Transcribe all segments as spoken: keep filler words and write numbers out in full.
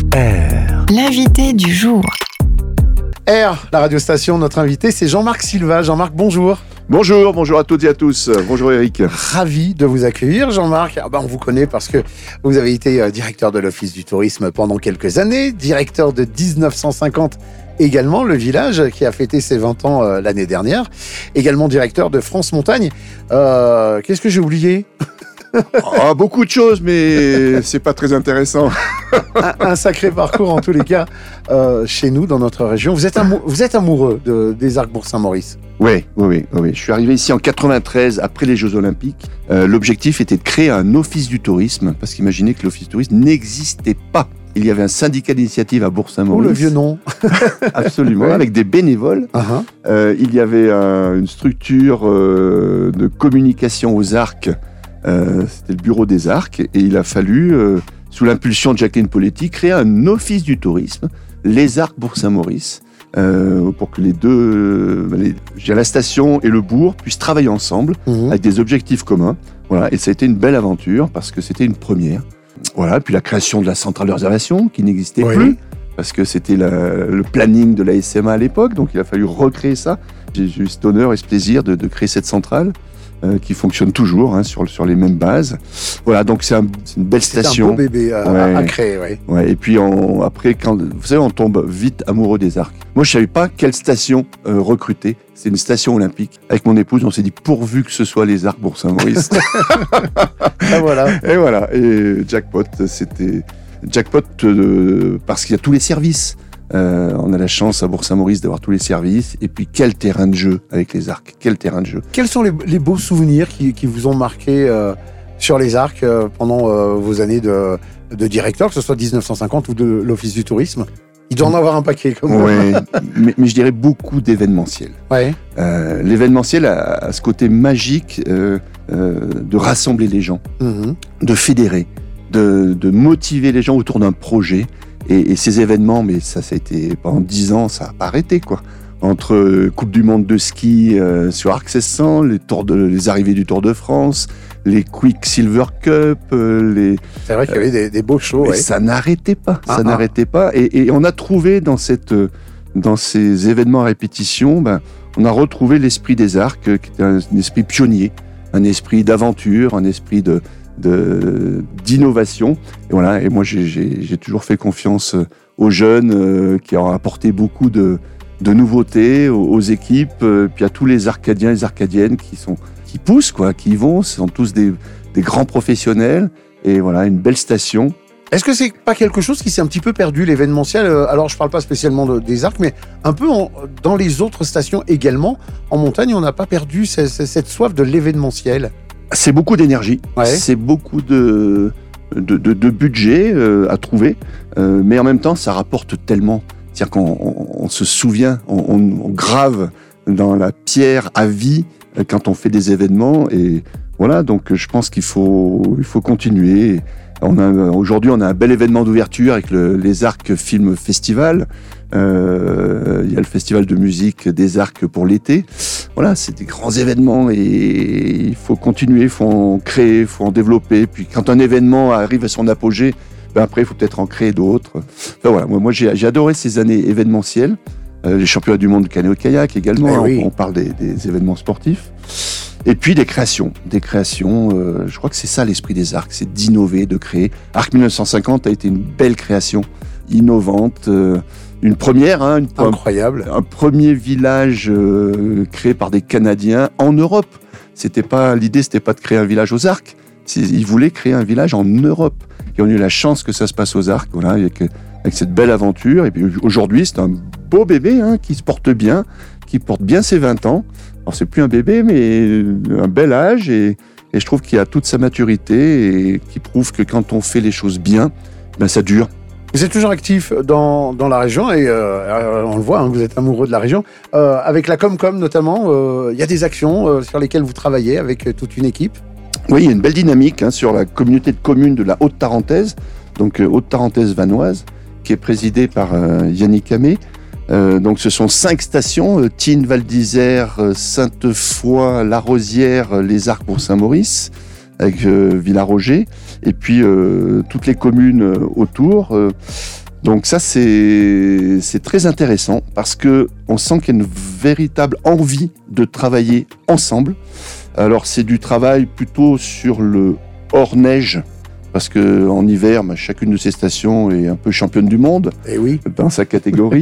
R. L'invité du jour. R, la radiostation, notre invité, c'est Jean-Marc Silva. Jean-Marc, bonjour. Bonjour, bonjour à toutes et à tous. Bonjour Eric. Ravi de vous accueillir, Jean-Marc. Ah ben, on vous connaît parce que vous avez été euh, directeur de l'Office du tourisme pendant quelques années, directeur de dix-neuf cent cinquante également, le village qui a fêté ses vingt ans euh, l'année dernière, également directeur de France Montagne. Euh, qu'est-ce que j'ai oublié ? Ah, beaucoup de choses, mais c'est pas très intéressant. un, un sacré parcours en tous les cas euh, chez nous, dans notre région. Vous êtes, amou- vous êtes amoureux de, des Arcs Bourg-Saint-Maurice ? Oui, oui, oui, oui. Je suis arrivé ici en quatre-vingt-treize, après les Jeux Olympiques. Euh, l'objectif était de créer un office du tourisme, parce qu'imaginez que l'office du tourisme n'existait pas. Il y avait un syndicat d'initiative à Bourg-Saint-Maurice. Oh, le vieux nom. Absolument, ouais. Avec des bénévoles. Uh-huh. Euh, il y avait un, une structure euh, de communication aux Arcs. Euh, c'était le bureau des Arcs. Et il a fallu, euh, sous l'impulsion de Jacqueline Poletti, créer un office du tourisme, les Arcs Bourg-Saint-Maurice. Euh, pour que les deux, euh, les, je dirais la station et le bourg puissent travailler ensemble mmh. avec des objectifs communs. Voilà, et ça a été une belle aventure parce que c'était une première. Voilà, puis la création de la centrale de réservation qui n'existait oui. plus parce que c'était la, le planning de la S M A à l'époque, donc il a fallu recréer ça. J'ai eu cet honneur et ce plaisir de, de créer cette centrale. Euh, qui fonctionne toujours hein, sur, sur les mêmes bases. Voilà, donc c'est, un, c'est une belle c'est station. C'est un beau bébé à, ouais. à créer, oui. Ouais, et puis on, après, quand, vous savez, on tombe vite amoureux des Arcs. Moi, je savais pas quelle station euh, recruter. C'est une station olympique. Avec mon épouse, on s'est dit pourvu que ce soit les Arcs Bourg-Saint-Maurice. Et voilà. Et voilà. Et jackpot, c'était jackpot euh, parce qu'il y a tous les services. Euh, on a la chance à Bourg-Saint-Maurice d'avoir tous les services. Et puis, quel terrain de jeu avec les Arcs. Quel terrain de jeu. Quels sont les, les beaux souvenirs qui, qui vous ont marqué euh, sur les Arcs euh, pendant euh, vos années de, de directeur, que ce soit dix-neuf cent cinquante ou de l'Office du tourisme ? Il doit en avoir un paquet, comme Oui, mais, mais je dirais beaucoup d'événementiel. Ouais. Euh, l'événementiel a, a ce côté magique euh, euh, de rassembler les gens, mm-hmm. de fédérer, de, de motiver les gens autour d'un projet. Et, et ces événements, mais ça, ça a été pendant dix ans, ça n'a pas arrêté, quoi. Entre euh, Coupe du Monde de ski euh, sur Arc seize cents, les, tours de, les arrivées du Tour de France, les Quick Silver Cup, euh, les... C'est vrai qu'il y avait des, des beaux shows, mais ouais. Ça n'arrêtait pas, ah, ça ah. n'arrêtait pas. Et, et on a trouvé dans, cette, dans ces événements à répétition, ben, on a retrouvé l'esprit des Arcs, qui était un, un esprit pionnier, un esprit d'aventure, un esprit de... De, d'innovation. Et voilà. Et moi, j'ai, j'ai, j'ai toujours fait confiance aux jeunes euh, qui ont apporté beaucoup de, de nouveautés aux, aux équipes, euh, puis à tous les Arcadiens et les Arcadiennes qui sont, qui poussent, quoi, qui y vont. Ce sont tous des, des grands professionnels. Et voilà, une belle station. Est-ce que c'est pas quelque chose qui s'est un petit peu perdu, l'événementiel ? Alors, je parle pas spécialement de, des Arcs, mais un peu en, dans les autres stations également. En montagne, on n'a pas perdu cette, cette soif de l'événementiel. C'est beaucoup d'énergie, ouais. C'est beaucoup de, de, de, de budget euh, à trouver, euh, mais en même temps, ça rapporte tellement. C'est-à-dire qu'on on, on se souvient, on, on, on grave dans la pierre à vie euh, quand on fait des événements. Et voilà, donc je pense qu'il faut, il faut continuer. On a, aujourd'hui, on a un bel événement d'ouverture avec le, les Arcs Film Festival. Euh, il y a le festival de musique des Arcs pour l'été. Voilà, c'est des grands événements et il faut continuer, il faut en créer, il faut en développer. Puis quand un événement arrive à son apogée, ben après, il faut peut-être en créer d'autres. Enfin, voilà, moi, moi j'ai, j'ai adoré ces années événementielles. Euh, les championnats du monde de canoë-kayak également. Eh oui. on, on parle des, des événements sportifs. Et puis des créations, des créations, euh, je crois que c'est ça l'esprit des Arcs, c'est d'innover, de créer. Arc dix-neuf cent cinquante a été une belle création, innovante, euh, une première, hein, une, incroyable, un, un premier village euh, créé par des Canadiens en Europe. C'était pas l'idée, c'était pas de créer un village aux Arcs, c'est, ils voulaient créer un village en Europe. Et on a eu la chance que ça se passe aux Arcs, voilà, avec, avec cette belle aventure. Et puis aujourd'hui, c'est un beau bébé hein, qui se porte bien, qui porte bien ses vingt ans. Alors, c'est plus un bébé, mais un bel âge. Et, et je trouve qu'il a toute sa maturité et qui prouve que quand on fait les choses bien, ben ça dure. Vous êtes toujours actif dans, dans la région et euh, on le voit, hein, vous êtes amoureux de la région. Euh, avec la Comcom notamment, il euh, y a des actions euh, sur lesquelles vous travaillez avec euh, toute une équipe. Oui, il y a une belle dynamique hein, sur la communauté de communes de la Haute-Tarentaise, donc euh, Haute-Tarentaise vanoise, qui est présidée par euh, Yannick Hamé. Euh, donc ce sont cinq stations, euh, Tignes, Val d'Isère, euh, Sainte-Foy, La Rosière, euh, les Arcs Bourg-Saint-Maurice, avec euh, Villaroger, et puis euh, toutes les communes euh, autour. Euh, Donc ça, c'est, c'est très intéressant parce qu'on sent qu'il y a une véritable envie de travailler ensemble. Alors c'est du travail plutôt sur le hors-neige, parce qu'en hiver, bah, chacune de ces stations est un peu championne du monde et oui. dans sa catégorie.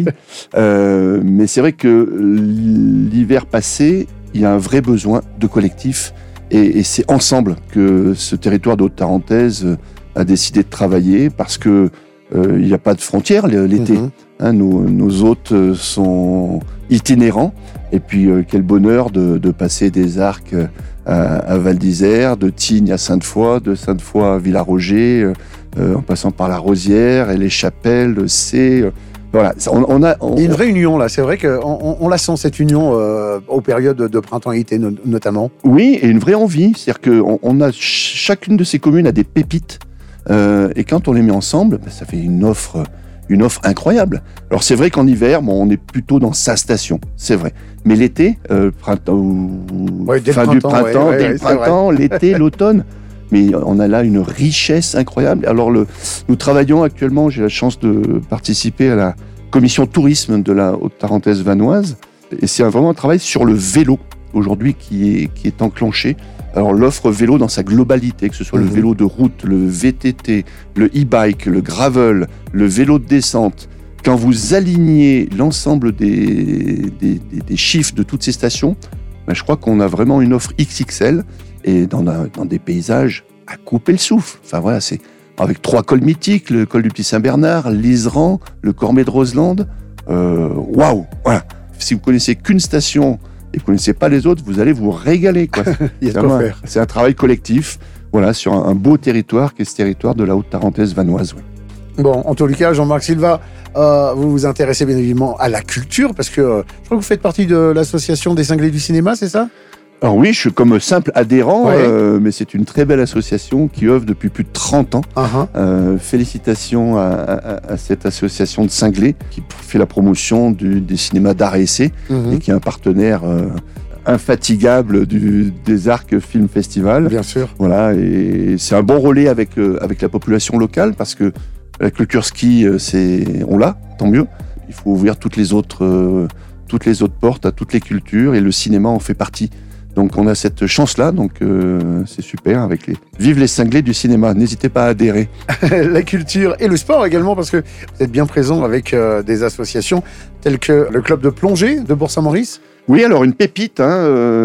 euh, mais c'est vrai que l'hiver passé, il y a un vrai besoin de collectif. Et, et c'est ensemble que ce territoire de Haute-Tarentaise a décidé de travailler, parce que euh, il n'y a pas de frontières l'été. Mm-hmm. Hein, nos, nos hôtes sont itinérants. Et puis, euh, quel bonheur de, de passer des arcs à, à Val d'Isère, de Tignes à Sainte-Foy, de Sainte-Foy à Villaroger, euh, en passant par la Rosière et les Chapelles, le C. Euh, voilà, on, on a. On, il y a une vraie union là. C'est vrai qu'on on, on la sent, cette union euh, aux périodes de printemps et été no, notamment. Oui, et une vraie envie. C'est-à-dire qu'on on a chacune de ces communes a des pépites, euh, et quand on les met ensemble, ben, ça fait une offre. Une offre incroyable. Alors c'est vrai qu'en hiver, bon, on est plutôt dans sa station, c'est vrai. Mais l'été, euh, printemps, ou ouais, fin printemps, du printemps, ouais, dès ouais, le printemps, l'été, l'automne. Mais on a là une richesse incroyable. Alors le, nous travaillons actuellement, j'ai la chance de participer à la commission tourisme de la Haute-Tarentaise vanoise. Et c'est un, vraiment un travail sur le vélo aujourd'hui qui est, qui est enclenché. Alors l'offre vélo dans sa globalité, que ce soit mmh. le vélo de route, le V T T, le e-bike, le gravel, le vélo de descente, quand vous alignez l'ensemble des, des, des, des chiffres de toutes ces stations, ben je crois qu'on a vraiment une offre X X L et dans, dans des paysages à couper le souffle. Enfin voilà, c'est avec trois cols mythiques, le col du Petit Saint-Bernard, l'Iseran, le Cormet de Roseland. Waouh wow, voilà. Si vous connaissez qu'une station et vous ne connaissez pas les autres, vous allez vous régaler, quoi. Il y a de quoi faire. C'est un travail collectif, voilà, sur un, un beau territoire qui est ce territoire de la Haute-Tarentaise vanoise. Ouais. Bon, en tous les cas, Jean-Marc Silva, euh, vous vous intéressez bien évidemment à la culture, parce que euh, je crois que vous faites partie de l'association des cinglés du cinéma, c'est ça ? Alors oui, je suis comme simple adhérent, ouais. euh, mais c'est une très belle association qui œuvre depuis plus de trente ans. Uh-huh. Euh, félicitations à, à, à cette association de cinglés qui fait la promotion du, des cinémas d'art et essai, uh-huh. et qui est un partenaire euh, infatigable du, des Arcs Film Festival. Bien sûr. Voilà, et c'est un bon relais avec, euh, avec la population locale, parce que la culture ski, c'est, on l'a, tant mieux. Il faut ouvrir toutes les autres, euh, toutes les autres portes à toutes les cultures, et le cinéma en fait partie. Donc on a cette chance-là, donc euh, c'est super avec les... Vive les cinglés du cinéma, n'hésitez pas à adhérer. La culture et le sport également, parce que vous êtes bien présent avec euh, des associations telles que le club de plongée de Bourg-Saint-Maurice. Oui, alors une pépite hein,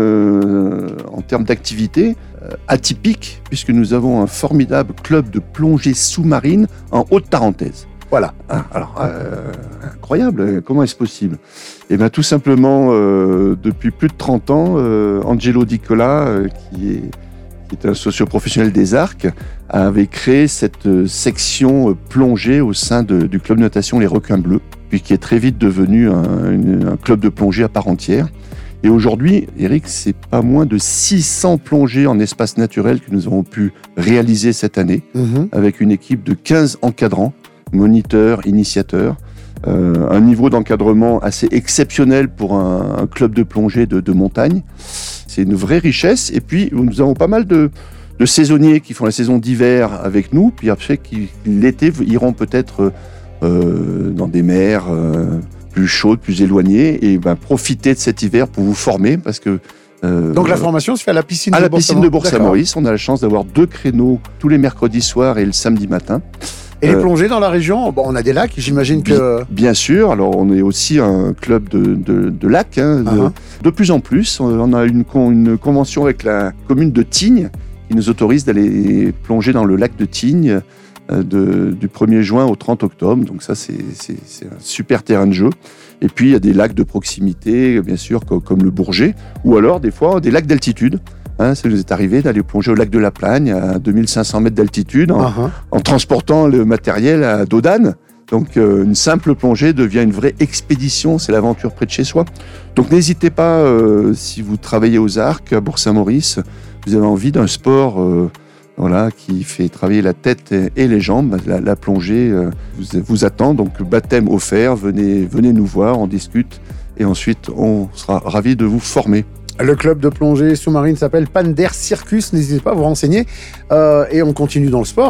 euh, en termes d'activité euh, atypique, puisque nous avons un formidable club de plongée sous-marine en Haute-Tarentaise. Voilà. Ah, alors, euh, incroyable. Comment est-ce possible ? Eh bien, tout simplement, euh, depuis plus de trente ans, euh, Angelo Di Cola, euh, qui, est, qui est un socio-professionnel des Arcs, avait créé cette euh, section euh, plongée au sein de, du club de natation Les Requins Bleus, puis qui est très vite devenu un, une, un club de plongée à part entière. Et aujourd'hui, Eric, c'est pas moins de six cents plongées en espace naturel que nous avons pu réaliser cette année, mmh. avec une équipe de quinze encadrants, moniteurs, initiateurs, euh, un niveau d'encadrement assez exceptionnel pour un, un club de plongée de, de montagne. C'est une vraie richesse. Et puis, nous avons pas mal de, de saisonniers qui font la saison d'hiver avec nous, puis après, qui l'été iront peut-être euh, dans des mers euh, plus chaudes, plus éloignées, et ben, profiter de cet hiver pour vous former, parce que Euh, Donc la formation se fait à la piscine à de la piscine de Bourg-Saint-Maurice. On a la chance d'avoir deux créneaux tous les mercredis soirs et le samedi matin. Et les euh, plongées dans la région, bon, on a des lacs, j'imagine que... Bien sûr, alors on est aussi un club de, de, de lacs, hein, uh-huh. de, de plus en plus. On a une, une convention avec la commune de Tignes qui nous autorise d'aller plonger dans le lac de Tignes euh, de, du premier juin au trente octobre. Donc ça, c'est, c'est, c'est un super terrain de jeu. Et puis, il y a des lacs de proximité, bien sûr, comme, comme le Bourget, ou alors, des fois, des lacs d'altitude. Hein, ça nous est arrivé d'aller plonger au lac de la Plagne à deux mille cinq cents mètres d'altitude en, uh-huh. en transportant le matériel à Dodane. Donc, euh, une simple plongée devient une vraie expédition. C'est l'aventure près de chez soi. Donc, n'hésitez pas, euh, si vous travaillez aux Arcs, à Bourg-Saint-Maurice, vous avez envie d'un sport... Euh, Voilà, qui fait travailler la tête et les jambes. La, la plongée euh, vous, vous attend, donc baptême offert, venez, venez nous voir, on discute et ensuite on sera ravis de vous former. Le club de plongée sous-marine s'appelle Pander Circus, n'hésitez pas à vous renseigner. Euh, et on continue dans le sport.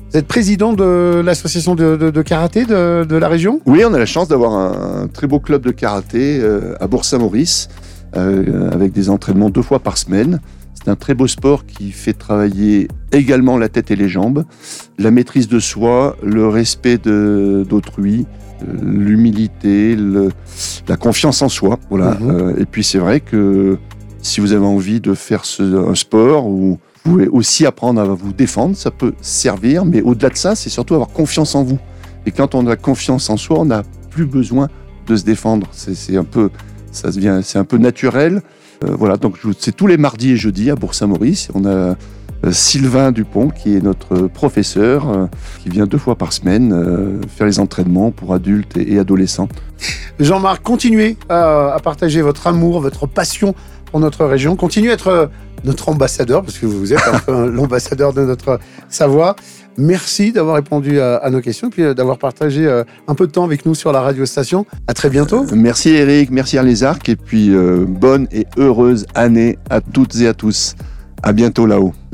Vous êtes président de l'association de, de, de karaté de, de la région ? Oui, on a la chance d'avoir un, un très beau club de karaté euh, à Bourg-Saint-Maurice, euh, avec des entraînements deux fois par semaine. C'est un très beau sport qui fait travailler également la tête et les jambes, la maîtrise de soi, le respect de, d'autrui, l'humilité, le, la confiance en soi. Voilà. Mmh. Euh, et puis c'est vrai que si vous avez envie de faire ce, un sport où vous pouvez aussi apprendre à vous défendre, ça peut servir, mais au-delà de ça, c'est surtout avoir confiance en vous. Et quand on a confiance en soi, on n'a plus besoin de se défendre. C'est, c'est un peu, ça devient, c'est un peu naturel. Euh, voilà, donc c'est tous les mardis et jeudis à Bourg-Saint-Maurice. On a euh, Sylvain Dupont qui est notre professeur, euh, qui vient deux fois par semaine euh, faire les entraînements pour adultes et, et adolescents. Jean-Marc, continuez à, à partager votre amour, votre passion pour notre région. Continuez à être notre ambassadeur, parce que vous êtes un peu l'ambassadeur de notre Savoie. Merci d'avoir répondu à, à nos questions et puis d'avoir partagé un peu de temps avec nous sur la radio station. À très bientôt. Euh, merci Eric, merci Arles Arcs et puis euh, bonne et heureuse année à toutes et à tous. À bientôt là-haut.